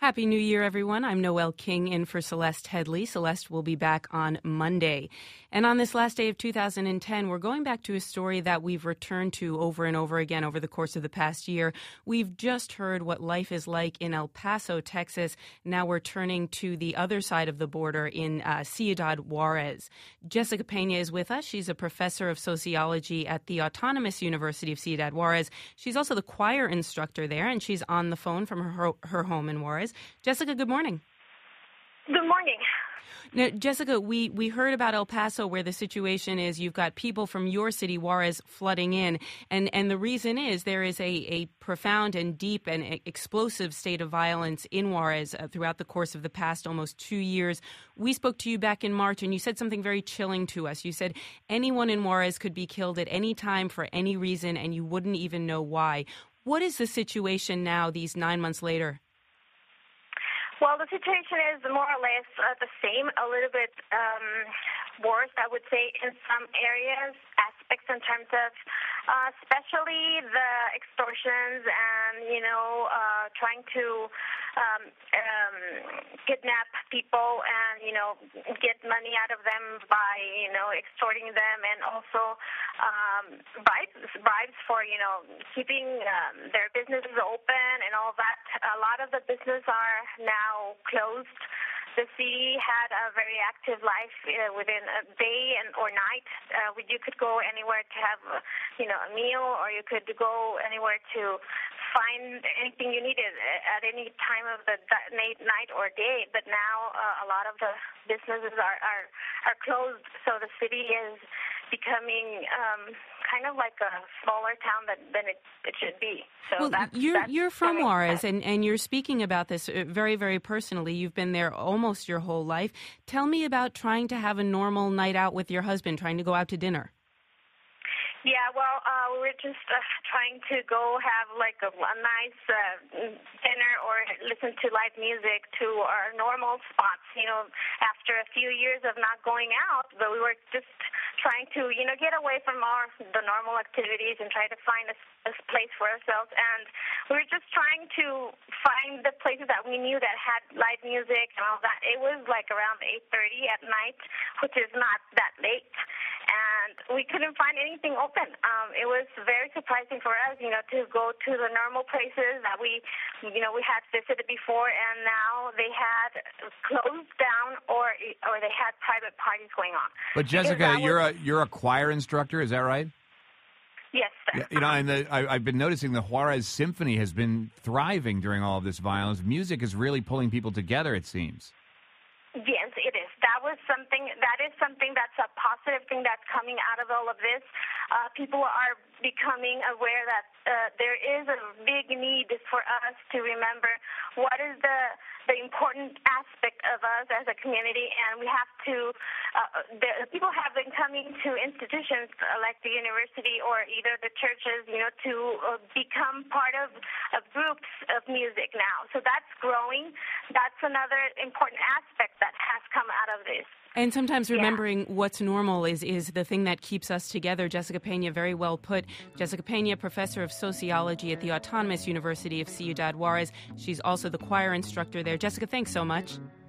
Happy New Year, everyone. I'm Noelle King in for Celeste Headley. Celeste will be back on Monday. And on this last day of 2010, we're going back to a story that we've returned to over and over again over the course of the past year. We've just heard what life is like in El Paso, Texas. Now we're turning to the other side of the border in Ciudad Juarez. Jessica Pena is with us. She's a professor of sociology at the Autonomous University of Ciudad Juarez. She's also the choir instructor there, and she's on the phone from her home in Juarez. Jessica, good morning. Good morning. Now, Jessica, we heard about El Paso, where the situation is you've got people from your city, Juarez, flooding in. And the reason is there is a profound and deep and explosive state of violence in Juarez throughout the course of the past almost 2 years. We spoke to you back in March, and you said something very chilling to us. You said anyone in Juarez could be killed at any time for any reason, and you wouldn't even know why. What is the situation now, these 9 months later? Well, the situation is more or less the same, a little bit worse, I would say, in some areas, aspects in terms of especially the extortions and, trying to kidnap people and, get money out of them by, extorting them, and also bribes for, keeping their businesses open and all that. A lot of the businesses are now closed. The city had a very active life within a day or night. You could go anywhere to have, a meal, or you could go anywhere to find anything you needed at any time of the night or day. But now a lot of the businesses are closed, so the city is becoming kind of like a smaller town than it should be. So well, you're from Juarez, and you're speaking about this very, very personally. You've been there almost your whole life. Tell me about trying to have a normal night out with your husband, trying to go out to dinner. Yeah, well, we were just trying to go have like a nice dinner or listen to live music to our normal spots, after a few years of not going out. But we were just trying to, get away from the normal activities and try to find a place for ourselves. And we were just trying to find the places that we knew that had live music and all that. It was like around 8:30 at night, which is not that late. And we couldn't find anything open. It was very surprising for us, to go to the normal places that we had visited before, and now they had closed down or they had private parties going on. But Jessica, you're a choir instructor, is that right? Yes, sir. I've been noticing the Juarez Symphony has been thriving during all of this violence. Music is really pulling people together, it seems. Yes, it is. That is something that's a positive thing that's coming out of all of this. People are becoming aware that there is a big need for us to remember what is the important aspect of us as a community, and we have to, people have been coming to institutions like the university or either the churches, to become part of groups of music now. So that's growing. That's another important aspect that has come out of this. And sometimes remembering what's normal is the thing that keeps us together. Jessica Pena, very well put. Jessica Pena, professor of sociology at the Autonomous University of Ciudad Juarez. She's also the choir instructor there. Jessica, thanks so much.